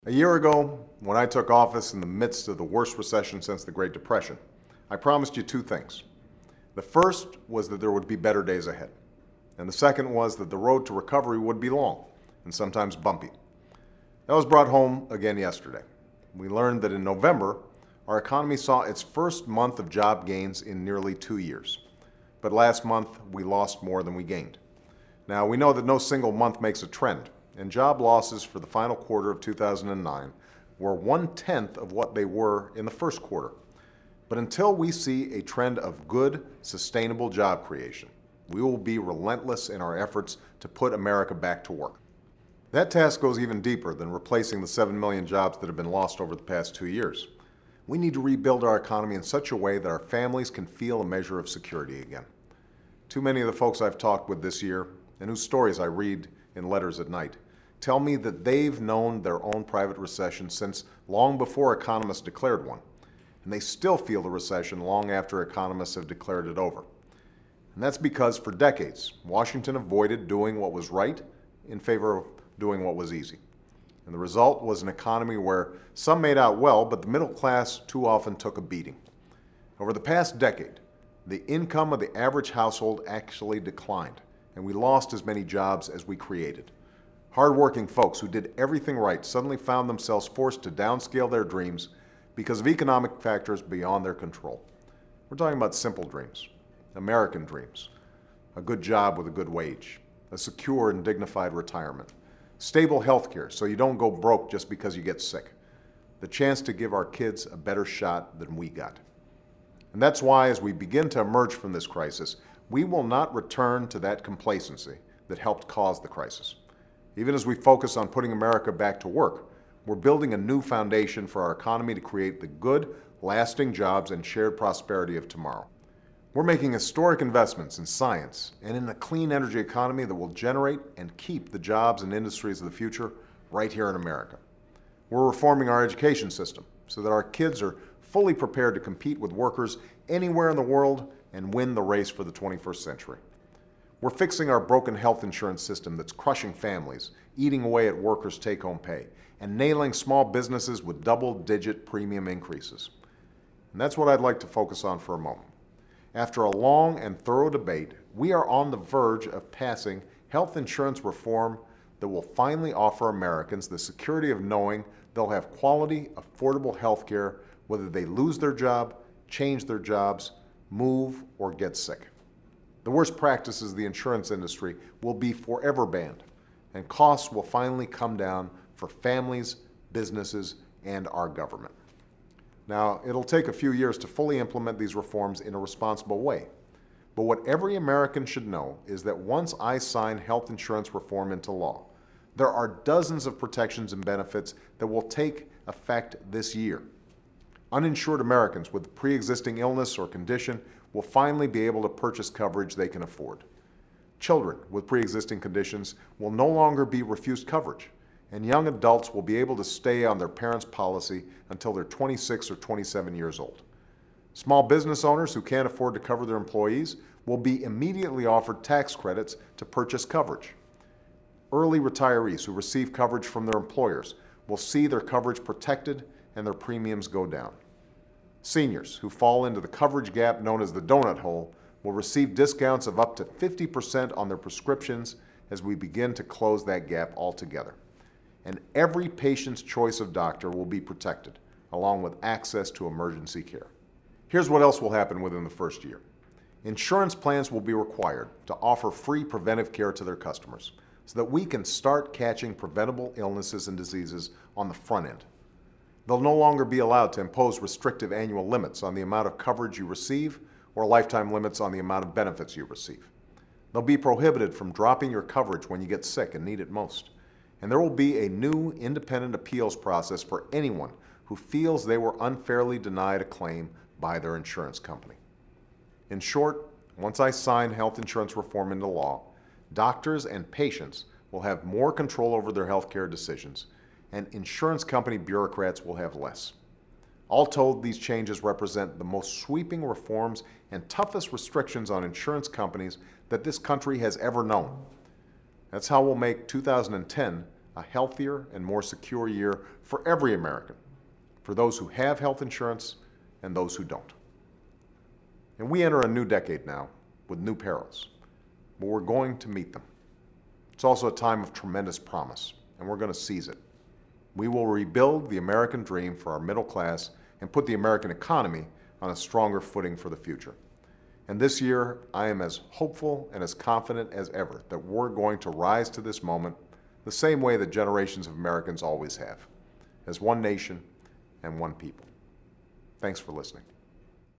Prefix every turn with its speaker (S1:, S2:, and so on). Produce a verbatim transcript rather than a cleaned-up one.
S1: A year ago, when I took office in the midst of the worst recession since the Great Depression, I promised you two things. The first was that there would be better days ahead, and the second was that the road to recovery would be long and sometimes bumpy. That was brought home again yesterday. We learned that in November, our economy saw its first month of job gains in nearly two years. But last month, we lost more than we gained. Now, we know that no single month makes a trend, and job losses for the final quarter of two thousand nine were one-tenth of what they were in the first quarter. But until we see a trend of good, sustainable job creation, we will be relentless in our efforts to put America back to work. That task goes even deeper than replacing the seven million jobs that have been lost over the past two years. We need to rebuild our economy in such a way that our families can feel a measure of security again. Too many of the folks I've talked with this year, and whose stories I read in letters at night, tell me that they've known their own private recession since long before economists declared one, and they still feel the recession long after economists have declared it over. And that's because for decades, Washington avoided doing what was right in favor of doing what was easy. And the result was an economy where some made out well, but the middle class too often took a beating. Over the past decade, the income of the average household actually declined, and we lost as many jobs as we created. Hard-working folks who did everything right suddenly found themselves forced to downscale their dreams because of economic factors beyond their control. We're talking about simple dreams, American dreams, a good job with a good wage, a secure and dignified retirement, stable health care so you don't go broke just because you get sick, the chance to give our kids a better shot than we got. And that's why, as we begin to emerge from this crisis, we will not return to that complacency that helped cause the crisis. Even as we focus on putting America back to work, we're building a new foundation for our economy to create the good, lasting jobs and shared prosperity of tomorrow. We're making historic investments in science and in a clean energy economy that will generate and keep the jobs and industries of the future right here in America. We're reforming our education system so that our kids are fully prepared to compete with workers anywhere in the world and win the race for the twenty-first century. We're fixing our broken health insurance system that's crushing families, eating away at workers' take-home pay, and nailing small businesses with double-digit premium increases. And that's what I'd like to focus on for a moment. After a long and thorough debate, we are on the verge of passing health insurance reform that will finally offer Americans the security of knowing they'll have quality, affordable health care whether they lose their job, change their jobs, move, or get sick. The worst practices of the insurance industry will be forever banned, and costs will finally come down for families, businesses, and our government. Now, it'll take a few years to fully implement these reforms in a responsible way. But what every American should know is that once I sign health insurance reform into law, there are dozens of protections and benefits that will take effect this year. Uninsured Americans with pre-existing illness or condition will finally be able to purchase coverage they can afford. Children with pre-existing conditions will no longer be refused coverage, and young adults will be able to stay on their parents' policy until they're twenty-six or twenty-seven years old. Small business owners who can't afford to cover their employees will be immediately offered tax credits to purchase coverage. Early retirees who receive coverage from their employers will see their coverage protected and their premiums go down. Seniors who fall into the coverage gap known as the donut hole will receive discounts of up to fifty percent on their prescriptions as we begin to close that gap altogether. And every patient's choice of doctor will be protected, along with access to emergency care. Here's what else will happen within the first year. Insurance plans will be required to offer free preventive care to their customers so that we can start catching preventable illnesses and diseases on the front end. They'll no longer be allowed to impose restrictive annual limits on the amount of coverage you receive or lifetime limits on the amount of benefits you receive. They'll be prohibited from dropping your coverage when you get sick and need it most. And there will be a new independent appeals process for anyone who feels they were unfairly denied a claim by their insurance company. In short, once I sign health insurance reform into law, doctors and patients will have more control over their health care decisions, and insurance company bureaucrats will have less. All told, these changes represent the most sweeping reforms and toughest restrictions on insurance companies that this country has ever known. That's how we'll make two thousand ten a healthier and more secure year for every American, for those who have health insurance and those who don't. And we enter a new decade now with new perils, but we're going to meet them. It's also a time of tremendous promise, and we're going to seize it. We will rebuild the American dream for our middle class and put the American economy on a stronger footing for the future. And this year, I am as hopeful and as confident as ever that we're going to rise to this moment the same way that generations of Americans always have, as one nation and one people. Thanks for listening.